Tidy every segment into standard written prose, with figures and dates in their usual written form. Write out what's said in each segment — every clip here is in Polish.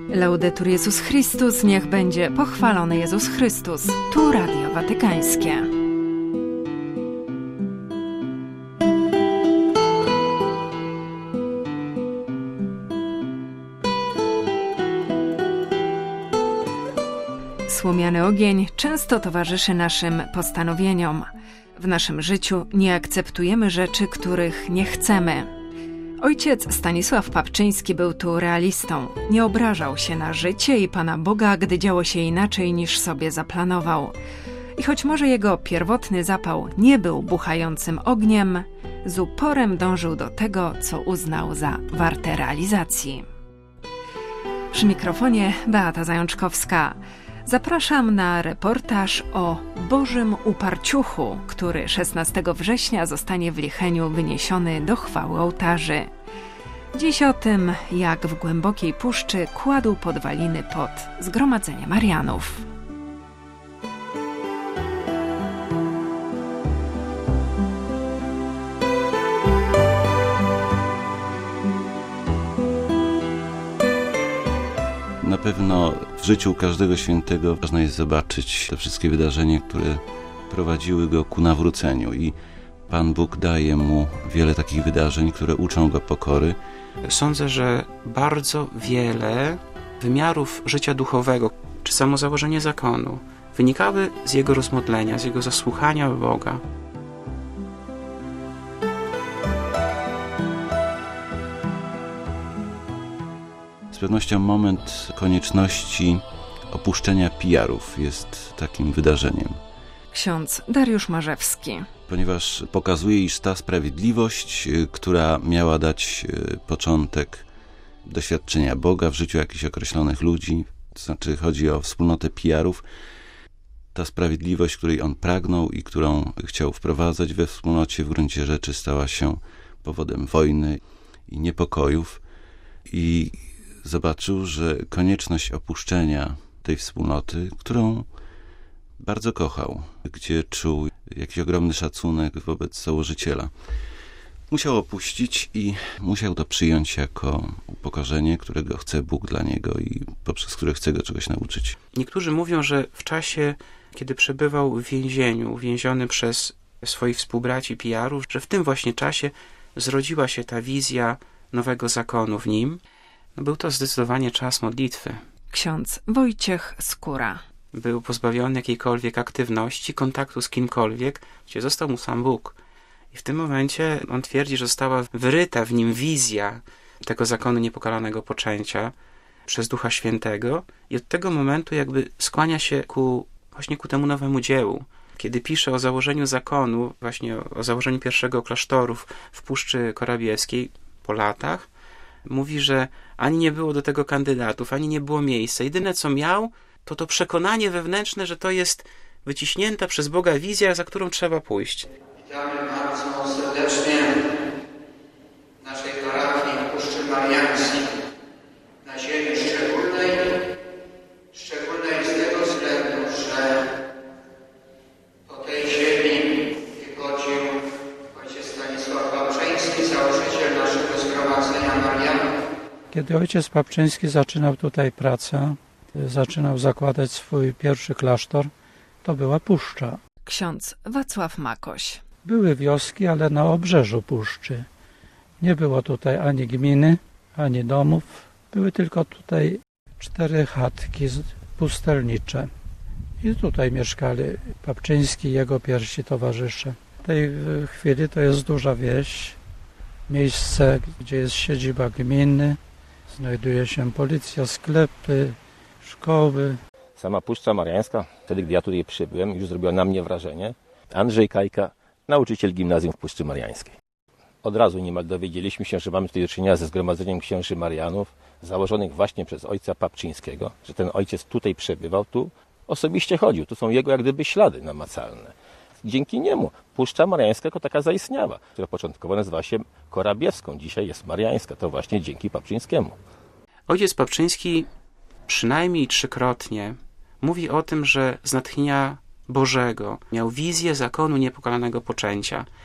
Laudetur Jezus Chrystus, niech będzie pochwalony Jezus Chrystus. Tu Radio Watykańskie. Słomiany ogień często towarzyszy naszym postanowieniom. W naszym życiu nie akceptujemy rzeczy, których nie chcemy. Ojciec Stanisław Papczyński był tu realistą. Nie obrażał się na życie i Pana Boga, gdy działo się inaczej niż sobie zaplanował. I choć może jego pierwotny zapał nie był buchającym ogniem, z uporem dążył do tego, co uznał za warte realizacji. Przy mikrofonie Beata Zajączkowska. Zapraszam na reportaż o Bożym Uparciuchu, który 16 września zostanie w Licheniu wyniesiony do chwały ołtarzy. Dziś o tym, jak w głębokiej puszczy kładł podwaliny pod zgromadzenie Marianów. Na pewno w życiu każdego świętego ważne jest zobaczyć te wszystkie wydarzenia, które prowadziły go ku nawróceniu i Pan Bóg daje mu wiele takich wydarzeń, które uczą go pokory. Sądzę, że bardzo wiele wymiarów życia duchowego, czy samo założenie zakonu, wynikały z jego rozmodlenia, z jego zasłuchania Boga. Z pewnością moment konieczności opuszczenia pijarów jest takim wydarzeniem. Ksiądz Dariusz Marzewski. Ponieważ pokazuje, iż ta sprawiedliwość, która miała dać początek doświadczenia Boga w życiu jakichś określonych ludzi, to znaczy chodzi o wspólnotę pijarów, ta sprawiedliwość, której on pragnął i którą chciał wprowadzać we wspólnocie, w gruncie rzeczy stała się powodem wojny i niepokojów i zobaczył, że konieczność opuszczenia tej wspólnoty, którą bardzo kochał, gdzie czuł jakiś ogromny szacunek wobec założyciela, musiał opuścić i musiał to przyjąć jako upokorzenie, którego chce Bóg dla niego i poprzez które chce go czegoś nauczyć. Niektórzy mówią, że w czasie, kiedy przebywał w więzieniu, uwięziony przez swoich współbraci pijarów, że w tym właśnie czasie zrodziła się ta wizja nowego zakonu w nim. Był to zdecydowanie czas modlitwy. Ksiądz Wojciech Skóra. Był pozbawiony jakiejkolwiek aktywności, kontaktu z kimkolwiek, gdzie został mu sam Bóg. I w tym momencie on twierdzi, że została wyryta w nim wizja tego zakonu niepokalanego poczęcia przez Ducha Świętego i od tego momentu jakby skłania się właśnie ku temu nowemu dziełu. Kiedy pisze o założeniu zakonu, właśnie o założeniu pierwszego klasztoru w Puszczy Korabiewskiej po latach, mówi, że ani nie było do tego kandydatów, ani nie było miejsca. Jedyne, co miał, to przekonanie wewnętrzne, że to jest wyciśnięta przez Boga wizja, za którą trzeba pójść. Witamy bardzo serdecznie w naszej parafii Puszczy Mariańskiej, na ziemi szczególnej z tego względu, że po tej ziemi wychodził ojciec Stanisław Papczyński, założyciel naszego zgromadzenia Marianów. Kiedy ojciec Papczyński zaczynał tutaj pracę, zaczynał zakładać swój pierwszy klasztor, to była puszcza. Ksiądz Wacław Makoś. Były wioski, ale na obrzeżu puszczy. Nie było tutaj ani gminy, ani domów. Były tylko tutaj 4 chatki pustelnicze. I tutaj mieszkali Papczyński i jego pierwsi towarzysze. W tej chwili to jest duża wieś, miejsce, gdzie jest siedziba gminy. Znajduje się policja, sklepy, szkoły. Sama Puszcza Mariańska, wtedy gdy ja tutaj przybyłem, już zrobiła na mnie wrażenie. Andrzej Kajka, nauczyciel gimnazjum w Puszczy Mariańskiej. Od razu niemal dowiedzieliśmy się, że mamy tutaj do czynienia ze zgromadzeniem księży Marianów, założonych właśnie przez ojca Papczyńskiego, że ten ojciec tutaj przebywał, tu osobiście chodził. Tu są jego jak gdyby ślady namacalne. Dzięki niemu Puszcza Mariańska jako taka zaistniała, która początkowo nazywała się Korabiewską, dzisiaj jest Mariańska. To właśnie dzięki Papczyńskiemu. Ojciec Papczyński przynajmniej 3-krotnie mówi o tym, że z natchnienia Bożego miał wizję zakonu niepokalanego poczęcia.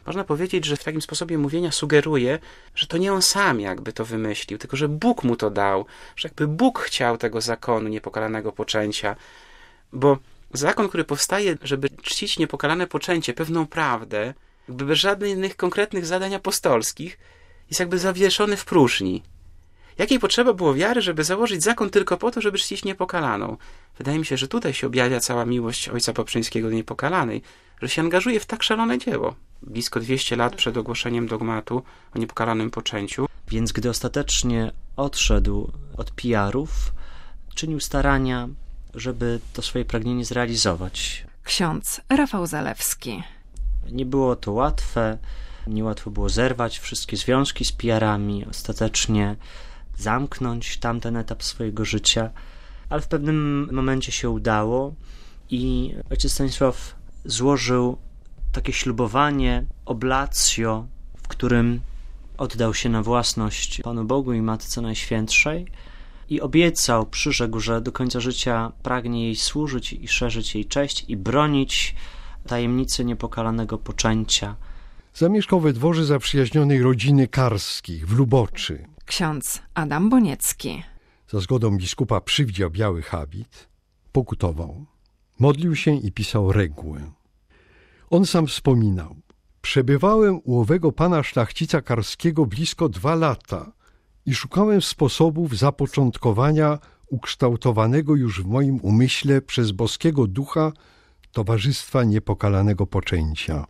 Można powiedzieć, że w takim sposobie mówienia sugeruje, że to nie on sam jakby to wymyślił, tylko że Bóg mu to dał, że jakby Bóg chciał tego zakonu niepokalanego poczęcia, bo zakon, który powstaje, żeby czcić niepokalane poczęcie, pewną prawdę, jakby bez żadnych konkretnych zadań apostolskich, jest jakby zawieszony w próżni. Jakiej potrzeba było wiary, żeby założyć zakon tylko po to, żeby czcić niepokalaną? Wydaje mi się, że tutaj się objawia cała miłość ojca Paprzyńskiego do niepokalanej, że się angażuje w tak szalone dzieło. Blisko 200 lat przed ogłoszeniem dogmatu o niepokalanym poczęciu. Więc gdy ostatecznie odszedł od PR-ów, czynił starania, żeby to swoje pragnienie zrealizować. Ksiądz Rafał Zalewski. Nie było to łatwe, niełatwo było zerwać wszystkie związki z PR-ami, ostatecznie zamknąć tamten etap swojego życia, ale w pewnym momencie się udało i ojciec Stanisław złożył takie ślubowanie, oblacjo, w którym oddał się na własność Panu Bogu i Matce Najświętszej i obiecał, przyrzekł, że do końca życia pragnie jej służyć i szerzyć jej cześć i bronić tajemnicy niepokalanego poczęcia. Zamieszkał we dworze zaprzyjaźnionej rodziny Karskich w Luboczy. Ksiądz Adam Boniecki. Za zgodą biskupa przywdział biały habit, pokutował, modlił się i pisał regułę. On sam wspominał: przebywałem u owego pana szlachcica Karskiego blisko 2 lata i szukałem sposobów zapoczątkowania ukształtowanego już w moim umyśle przez boskiego ducha Towarzystwa Niepokalanego Poczęcia.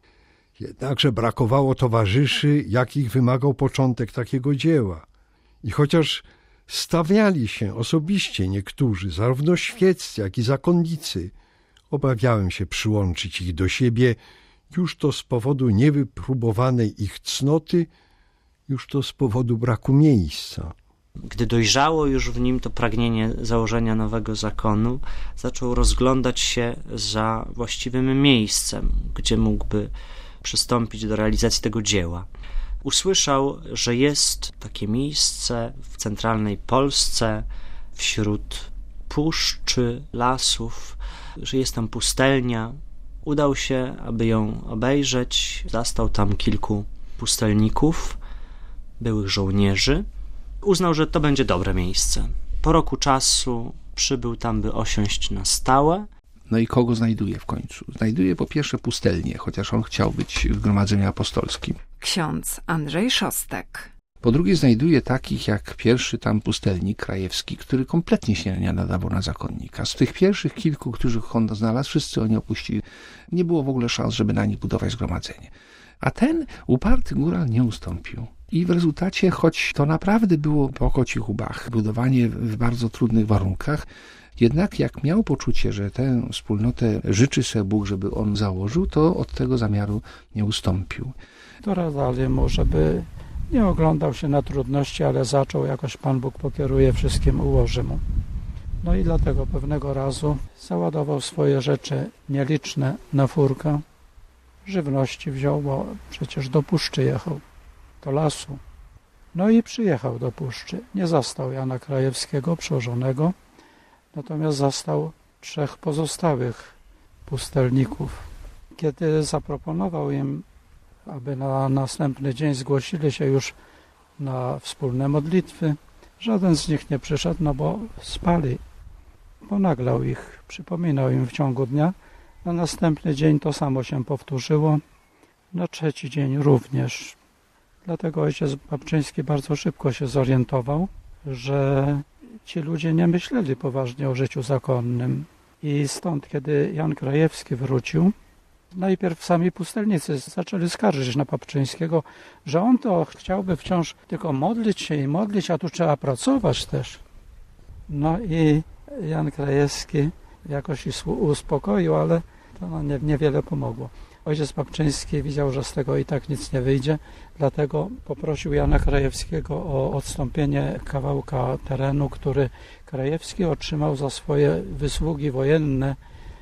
Jednakże brakowało towarzyszy, jakich wymagał początek takiego dzieła. I chociaż stawiali się osobiście niektórzy, zarówno świeccy, jak i zakonnicy, obawiałem się przyłączyć ich do siebie, już to z powodu niewypróbowanej ich cnoty, już to z powodu braku miejsca. Gdy dojrzało już w nim to pragnienie założenia nowego zakonu, zaczął rozglądać się za właściwym miejscem, gdzie mógłby przystąpić do realizacji tego dzieła. Usłyszał, że jest takie miejsce w centralnej Polsce, wśród puszczy, lasów, że jest tam pustelnia. Udał się, aby ją obejrzeć. Zastał tam kilku pustelników, byłych żołnierzy. Uznał, że to będzie dobre miejsce. Po roku czasu przybył tam, by osiąść na stałe. No i kogo znajduje w końcu? Znajduje po pierwsze pustelnię, chociaż on chciał być w Zgromadzeniu Apostolskim. Ksiądz Andrzej Szostek. Po drugie znajduje takich jak pierwszy tam pustelnik Krajewski, który kompletnie się nie nadawał na zakonnika. Z tych pierwszych kilku, których on znalazł, wszyscy oni opuścili. Nie było w ogóle szans, żeby na nich budować zgromadzenie. A ten uparty góral nie ustąpił. I w rezultacie, choć to naprawdę było po kocich łbach, budowanie w bardzo trudnych warunkach, jednak jak miał poczucie, że tę wspólnotę życzy sobie Bóg, żeby on założył, to od tego zamiaru nie ustąpił. Doradzali mu, żeby nie oglądał się na trudności, ale zaczął, jakoś Pan Bóg pokieruje wszystkim, ułoży mu. No i dlatego pewnego razu załadował swoje rzeczy nieliczne na furkę. Żywności wziął, bo przecież do puszczy jechał, do lasu. No i przyjechał do puszczy. Nie zastał Jana Krajewskiego, przełożonego, natomiast zastał 3 pozostałych pustelników. Kiedy zaproponował im, aby na następny dzień zgłosili się już na wspólne modlitwy, żaden z nich nie przyszedł, no bo spali. Ponaglał ich, przypominał im w ciągu dnia. Na następny dzień to samo się powtórzyło, na 3. dzień również. Dlatego ojciec Paprzyński bardzo szybko się zorientował, że ci ludzie nie myśleli poważnie o życiu zakonnym. I stąd, kiedy Jan Krajewski wrócił, najpierw sami pustelnicy zaczęli skarżyć na Paprzyńskiego, że on to chciałby wciąż tylko modlić się i modlić, a tu trzeba pracować też. No i Jan Krajewski jakoś ich uspokoił, ale to niewiele pomogło. Ojciec Paprzyński widział, że z tego i tak nic nie wyjdzie, dlatego poprosił Jana Krajewskiego o odstąpienie kawałka terenu, który Krajewski otrzymał za swoje wysługi wojenne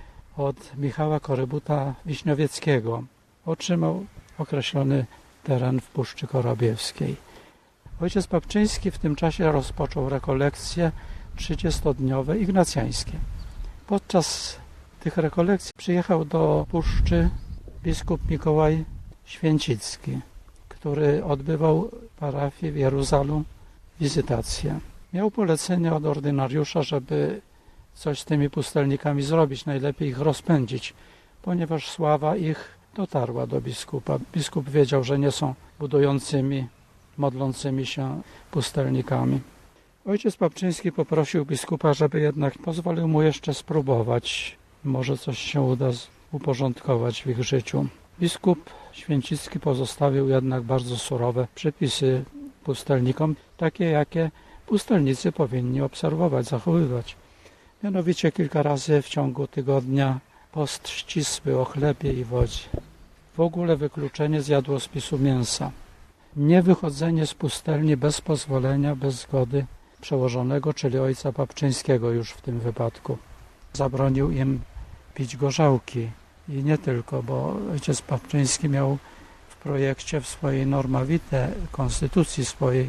od Michała Korybuta Wiśniowieckiego. Otrzymał określony teren w Puszczy Korabiewskiej. Ojciec Paprzyński w tym czasie rozpoczął rekolekcje 30-dniowe ignacjańskie. Podczas tych rekolekcji przyjechał do Puszczy biskup Mikołaj Święcicki, który odbywał parafię w Jeruzalem wizytację. Miał polecenie od ordynariusza, żeby coś z tymi pustelnikami zrobić, najlepiej ich rozpędzić, ponieważ sława ich dotarła do biskupa. Biskup wiedział, że nie są budującymi, modlącymi się pustelnikami. Ojciec Papczyński poprosił biskupa, żeby jednak pozwolił mu jeszcze spróbować. Może coś się uda uporządkować w ich życiu. Biskup Święcicki pozostawił jednak bardzo surowe przepisy pustelnikom, takie jakie pustelnicy powinni obserwować, zachowywać. Mianowicie kilka razy w ciągu tygodnia post ścisły o chlebie i wodzie. W ogóle wykluczenie z jadłospisu mięsa. Niewychodzenie z pustelni bez pozwolenia, bez zgody przełożonego, czyli ojca Papczyńskiego już w tym wypadku. Zabronił im pić gorzałki i nie tylko, bo ojciec Papczyński miał w projekcie, w swojej norma vitae, konstytucji swojej,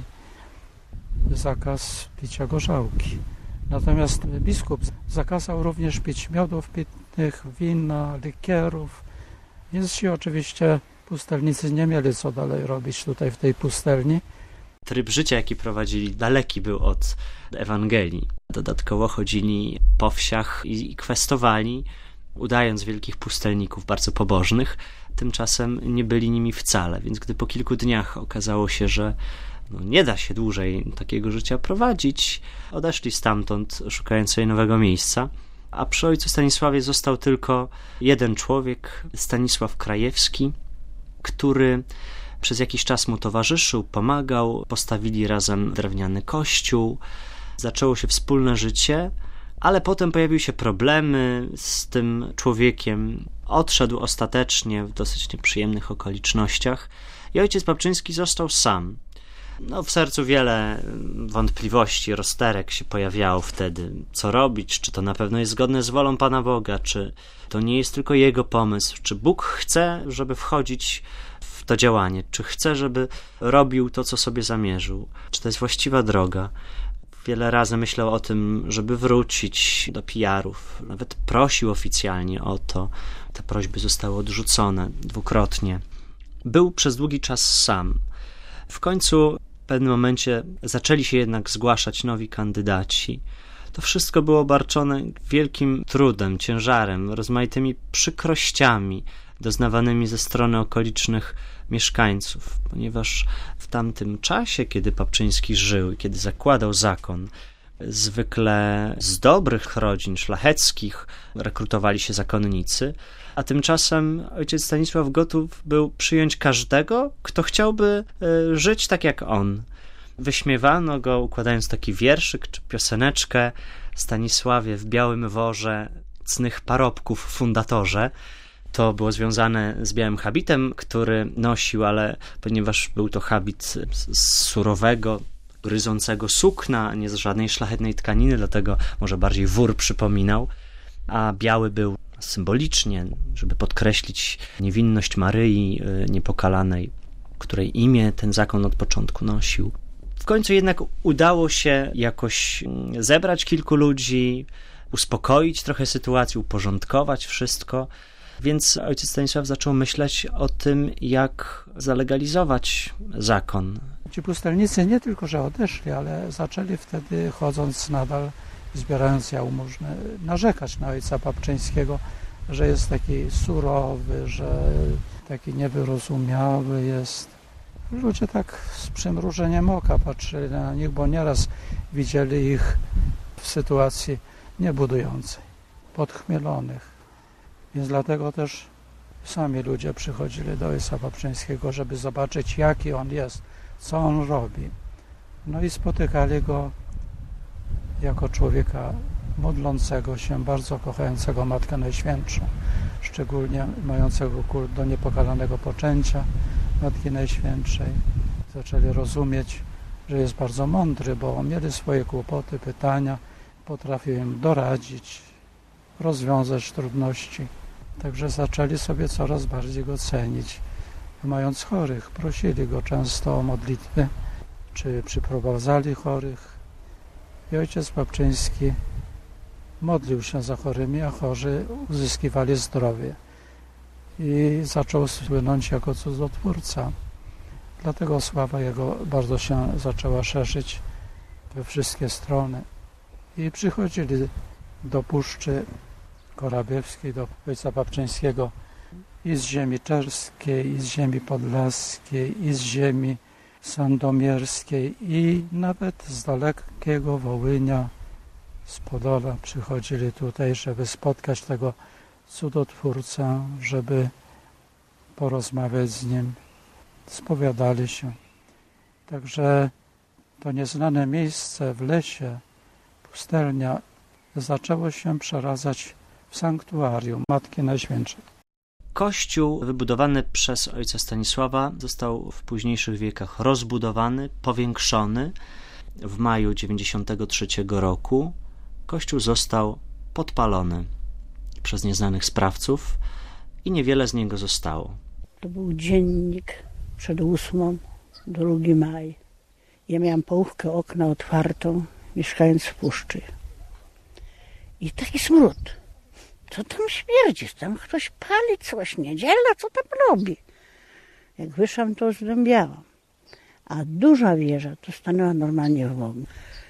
zakaz picia gorzałki. Natomiast biskup zakazał również pić miodów pitnych, wina, likierów, więc ci oczywiście pustelnicy nie mieli co dalej robić tutaj w tej pustelni. Tryb życia, jaki prowadzili, daleki był od Ewangelii. Dodatkowo chodzili po wsiach i kwestowali, udając wielkich pustelników, bardzo pobożnych. Tymczasem nie byli nimi wcale, więc gdy po kilku dniach okazało się, że nie da się dłużej takiego życia prowadzić, odeszli stamtąd, szukając sobie nowego miejsca. A przy ojcu Stanisławie został tylko jeden człowiek, Stanisław Krajewski, który przez jakiś czas mu towarzyszył, pomagał, postawili razem drewniany kościół, zaczęło się wspólne życie, ale potem pojawiły się problemy z tym człowiekiem. Odszedł ostatecznie w dosyć nieprzyjemnych okolicznościach i ojciec Papczyński został sam. W sercu wiele wątpliwości, rozterek się pojawiało wtedy. Co robić? Czy to na pewno jest zgodne z wolą Pana Boga? Czy to nie jest tylko Jego pomysł? Czy Bóg chce, żeby wchodzić w to działanie? Czy chce, żeby robił to, co sobie zamierzył? Czy to jest właściwa droga? Wiele razy myślał o tym, żeby wrócić do PR-ów. Nawet prosił oficjalnie o to. Te prośby zostały odrzucone dwukrotnie. Był przez długi czas sam. W końcu w pewnym momencie zaczęli się jednak zgłaszać nowi kandydaci. To wszystko było obarczone wielkim trudem, ciężarem, rozmaitymi przykrościami doznawanymi ze strony okolicznych mieszkańców, ponieważ w tamtym czasie, kiedy Papczyński żył i kiedy zakładał zakon, zwykle z dobrych rodzin szlacheckich rekrutowali się zakonnicy, a tymczasem ojciec Stanisław gotów był przyjąć każdego, kto chciałby żyć tak jak on. Wyśmiewano go, układając taki wierszyk czy pioseneczkę: Stanisławie w białym worze, cnych parobków fundatorze. To było związane z białym habitem, który nosił, ale ponieważ był to habit z surowego, gryzącego sukna, nie z żadnej szlachetnej tkaniny, dlatego może bardziej wór przypominał, a biały był symbolicznie, żeby podkreślić niewinność Maryi Niepokalanej, której imię ten zakon od początku nosił. W końcu jednak udało się jakoś zebrać kilku ludzi, uspokoić trochę sytuację, uporządkować wszystko, więc ojciec Stanisław zaczął myśleć o tym, jak zalegalizować zakon. Ci pustelnicy nie tylko, że odeszli, ale zaczęli wtedy, chodząc nadal, zbierając jałmużnę, narzekać na ojca Papczyńskiego, że jest taki surowy, że taki niewyrozumiały jest. Ludzie tak z przymrużeniem oka patrzyli na nich, bo nieraz widzieli ich w sytuacji niebudującej, podchmielonych. Więc dlatego też sami ludzie przychodzili do ojca Papczyńskiego, żeby zobaczyć, jaki on jest, co on robi. No i spotykali go jako człowieka modlącego się, bardzo kochającego Matkę Najświętszą, szczególnie mającego kult do niepokalanego poczęcia Matki Najświętszej. Zaczęli rozumieć, że jest bardzo mądry, bo mieli swoje kłopoty, pytania, potrafił im doradzić, rozwiązać trudności. Także zaczęli sobie coraz bardziej go cenić. Mając chorych, prosili go często o modlitwy, czy przyprowadzali chorych. I ojciec Papczyński modlił się za chorymi, a chorzy uzyskiwali zdrowie. i zaczął słynąć jako cudotwórca. Dlatego sława jego bardzo się zaczęła szerzyć we wszystkie strony. I przychodzili do Puszczy Korabiewskiej, do ojca Papczyńskiego i z ziemi czerskiej, i z ziemi podlaskiej, i z ziemi sandomierskiej, i nawet z dalekiego Wołynia, z Podola przychodzili tutaj, żeby spotkać tego cudotwórcę, żeby porozmawiać z nim. Spowiadali się. Także to nieznane miejsce w lesie, pustelnia, zaczęło się przeradzać w sanktuarium Matki Najświętszej. Kościół wybudowany przez ojca Stanisława został w późniejszych wiekach rozbudowany, powiększony. W maju 93 roku kościół został podpalony przez nieznanych sprawców i niewiele z niego zostało. To był dziennik przed 8, 2 maj. Ja miałam połówkę okna otwartą, mieszkając w Puszczy. I taki smród. Co tam śmierdzi? Tam ktoś pali coś, niedziela, co tam robi? Jak wyszłam, to zdębiałam. A duża wieża to stanęła normalnie w ogniu.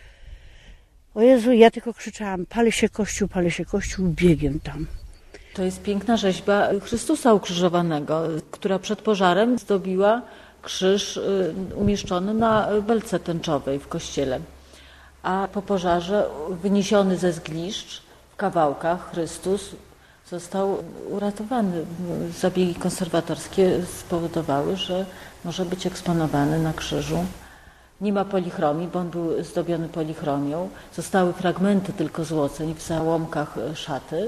O Jezu, ja tylko krzyczałam, pali się Kościół, biegiem tam. To jest piękna rzeźba Chrystusa ukrzyżowanego, która przed pożarem zdobiła krzyż umieszczony na belce tęczowej w kościele. A po pożarze wyniesiony ze zgliszcz w kawałkach Chrystus został uratowany. Zabiegi konserwatorskie spowodowały, że może być eksponowany na krzyżu. Nie ma polichromii, bo on był zdobiony polichromią. Zostały fragmenty tylko złoceń w załomkach szaty,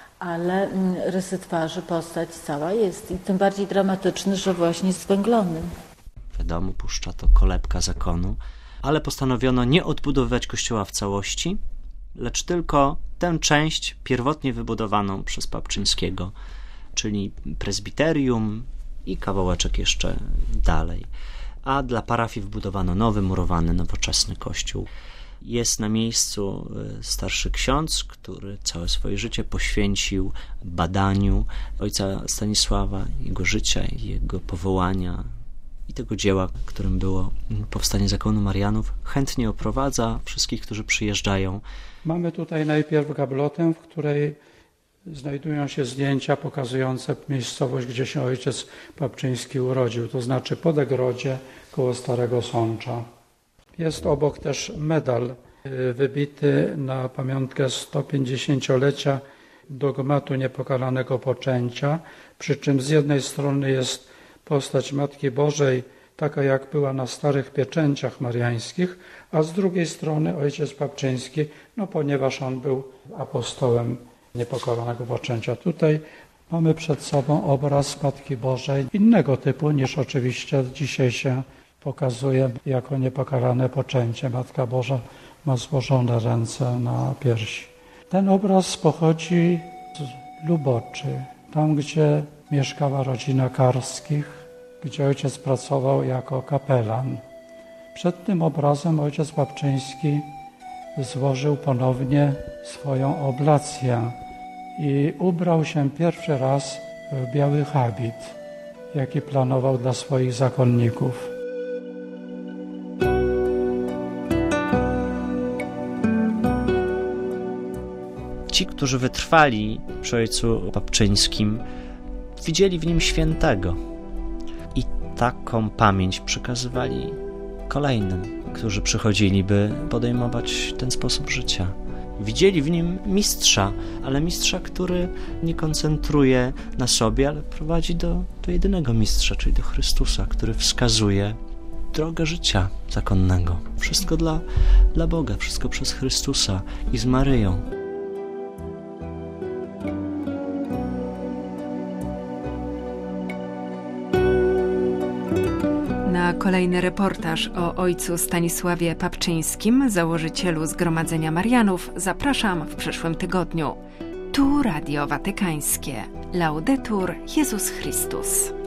ale rysy twarzy, postać cała jest. I tym bardziej dramatyczny, że właśnie zwęglony. Wiadomo, Puszcza to kolebka zakonu, ale postanowiono nie odbudowywać kościoła w całości, lecz tylko tę część pierwotnie wybudowaną przez Papczyńskiego, czyli prezbiterium i kawałeczek jeszcze dalej. A dla parafii wbudowano nowy, murowany, nowoczesny kościół. Jest na miejscu starszy ksiądz, który całe swoje życie poświęcił badaniu ojca Stanisława, jego życia, jego powołania i tego dzieła, którym było powstanie zakonu Marianów. Chętnie oprowadza wszystkich, którzy przyjeżdżają. Mamy tutaj najpierw gablotę, w której znajdują się zdjęcia pokazujące miejscowość, gdzie się ojciec Papczyński urodził, to znaczy pod Egrodzie koło Starego Sącza. Jest obok też medal wybity na pamiątkę 150-lecia dogmatu niepokalanego poczęcia, przy czym z jednej strony jest postać Matki Bożej, taka jak była na starych pieczęciach mariańskich, a z drugiej strony ojciec Papczyński, ponieważ on był apostołem niepokalanego poczęcia. Tutaj mamy przed sobą obraz Matki Bożej innego typu niż oczywiście dzisiaj się pokazuje jako niepokalane poczęcie. Matka Boża ma złożone ręce na piersi. Ten obraz pochodzi z Luboczy, tam gdzie mieszkała rodzina Karskich, gdzie ojciec pracował jako kapelan. Przed tym obrazem ojciec Papczyński złożył ponownie swoją oblację i ubrał się pierwszy raz w biały habit, jaki planował dla swoich zakonników. Ci, którzy wytrwali przy ojcu Papczyńskim, widzieli w nim świętego i taką pamięć przekazywali kolejnym, którzy przychodzili, by podejmować ten sposób życia. Widzieli w nim mistrza, ale mistrza, który nie koncentruje na sobie, ale prowadzi do jedynego mistrza, czyli do Chrystusa, który wskazuje drogę życia zakonnego. Wszystko dla Boga, wszystko przez Chrystusa i z Maryją. Na kolejny reportaż o ojcu Stanisławie Papczyńskim, założycielu Zgromadzenia Marianów, zapraszam w przyszłym tygodniu. Tu Radio Watykańskie. Laudetur Jezus Chrystus.